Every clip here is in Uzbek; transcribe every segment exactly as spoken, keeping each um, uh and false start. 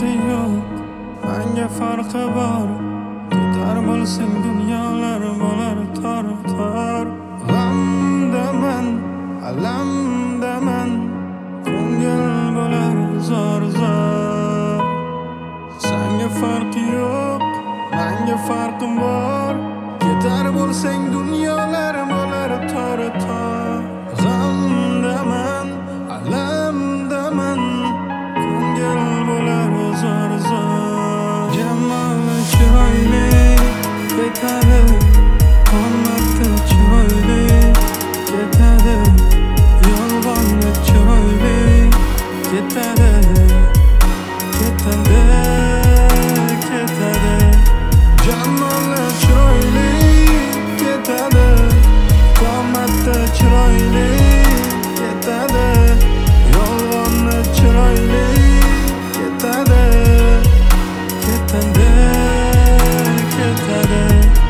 farqi yo'q, menga farqi bor. Ketar bo'lsang dunyolar bo'lar tor-tor. G'amdaman, alamdaman, ko'ngil bo'lar zor-zor. Senga farqi yo'q, menga farqim bor. Ketar bo'lsang dunyolar bo'lar tor-tor. G'amdaman, alamdaman, ko'ngil bo'lar zor-zor. Jamoli chiroyli ketadi, qomatli chiroyli ketadi, yolg'onni chiroyli ketadi, ketadi, ketadi. Jamoli chiroyli ketadi, qomatli chiroyli ketadi, yolg'onni chiroyli ketadi, ketadi, ketadi.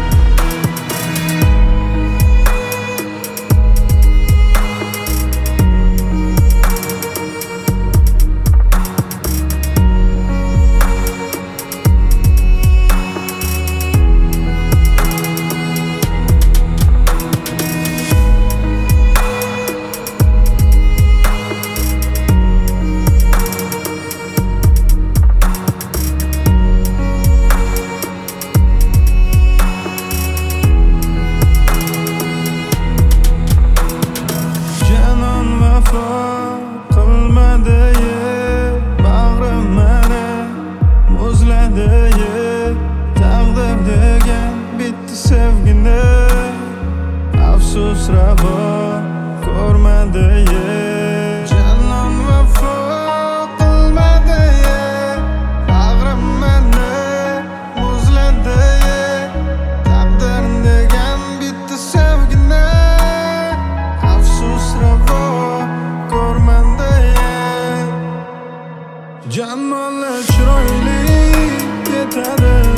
Taqdir degan bitti sevgini afsus ravo ko'rmadi. Janon vafo qilmadi, bag'rim meni muzladi. Taqdir degan bitti sevgini afsus ravo ko'rmadi. Jamoli chiroyli ketadi,